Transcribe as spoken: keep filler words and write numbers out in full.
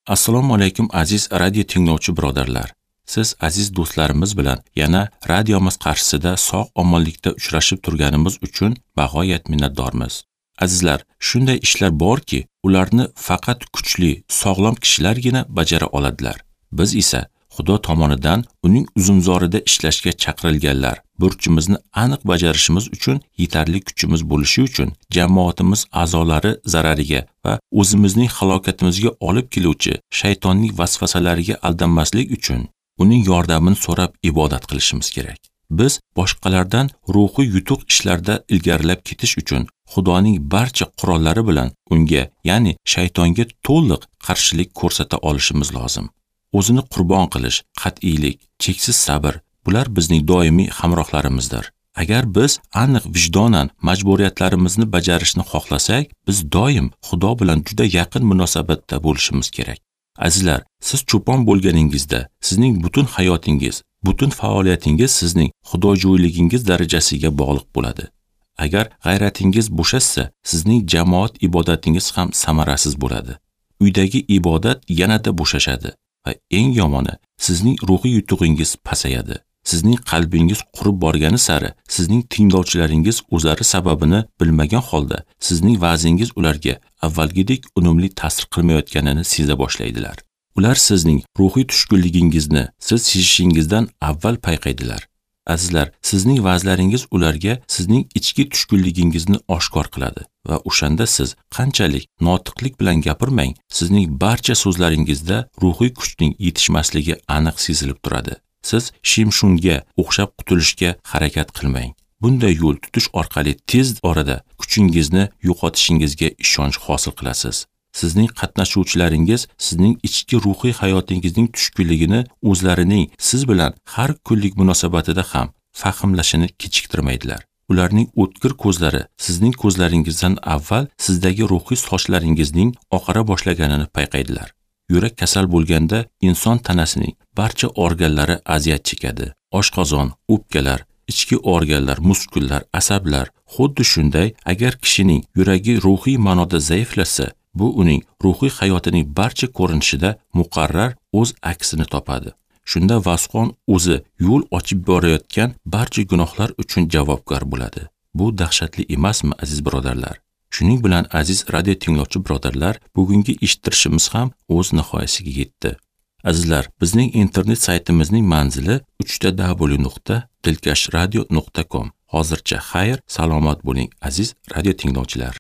Assalomu alaykum aziz radio tinglovchi birodarlar. Siz aziz do'stlarimiz bilan yana radiomiz qarshisida sog'-omonlikda uchrashib turganimiz uchun bag'oyat minnatdormiz. Azizlar, shunday ishlar borki, ularni faqat kuchli, sog'lom kishilargina bajara oladilar. Biz esa Xudo tomonidan uning uzumzorida ishlashga chaqirilganlar. Burchimizni aniq bajarishimiz uchun yetarli kuchimiz bo'lishi uchun jamoatimiz a'zolari zarariga va o'zimizning halokatimizga olib keluvchi shaytonning vasvasalariga aldanmaslik uchun uning yordamini so'rab ibodat qilishimiz kerak. Biz boshqalardan ruhiy yutuq ishlarda ilgarilab ketish uchun Xudoning barcha qurollari bilan unga, ya'ni shaytonga to'liq qarshilik ko'rsata olishimiz lozim. O'zini qurbon qilish, qat'iylik, cheksiz sabr bular bizning doimiy hamrohlarimizdir. Agar biz aniq vijdonan majburiyatlarimizni bajarishni xohlasak, biz doim Xudo bilan juda yaqin munosabatda bo'lishimiz kerak. Azizlar, siz cho'pon bo'lganingizda, sizning butun hayotingiz, butun faoliyatingiz sizning xudojo'yligingiz darajasiga bog'liq bo'ladi. Agar g'ayratingiz bo'shashsa, sizning jamoat ibodatingiz ham samarasiz bo'ladi. Uydagi ibodat yanada bo'shashadi. Va eng yomoni, sizning ruhiy yutug'ingiz pasayadi. Sizning qalbingiz qurib borgani sari, sizning tinglovchilaringiz o'zlari sababini bilmagan holda, sizning va'zingiz ularga avvalgidek unumli ta'sir qilmayotganini seza boshlaydilar. Ular sizning ruhiy tushkunligingizni siz sezishingizdan avval payqaydilar. Azizlar, sizning va'zlaringiz ularga sizning ichki tushkunligingizni oshkor qiladi va o'shanda siz qanchalik notiqlik bilan gapirmang, sizning barcha so'zlaringizda ruhiy kuchning yetishmasligi aniq sezilib turadi. Siz shimshunga o'xshab qutulishga harakat qilmang. Bunday yo'l tutish orqali tez orada kuchingizni yo'qotishingizga ishonch hosil qilasiz. Sizning qatnashuvchilaringiz sizning ichki ruhiy hayotingizning tushkunligini o'zlarining siz bilan har kunlik munosabatida ham fahmlashini kechiktirmaydilar. Ularning o'tkir ko'zlari sizning ko'zlaringizdan avval sizdagi ruhiy sochlaringizning oqara boshlaganini payqaydilar. Yurak kasal bo'lganda inson tanasining barcha organlari aziyat chekadi. Oshqozon, o'pkalar, ichki organlar, muskullar, asablar, xuddi shunday agar kishining yuragi ruhiy ma'noda zaiflashsa, bu uning ruhiy hayotining barcha ko'rinishida muqarrar o'z aksini topadi. Shunda vasqon o'zi yo'l ochib borayotgan barcha gunohlar uchun javobgar bo'ladi. Bu dahshatli emasmi, aziz birodarlar? Shuning bilan aziz radio tinglovchi birodarlar, bugungi eshittirishimiz ham o'z nihoyasiga yetdi. Azizlar, bizning internet saytimizning manzili uch w nuqta dilkash radio nuqta com. Hozircha xayr, salomat bo'ling aziz radio tinglovchilar.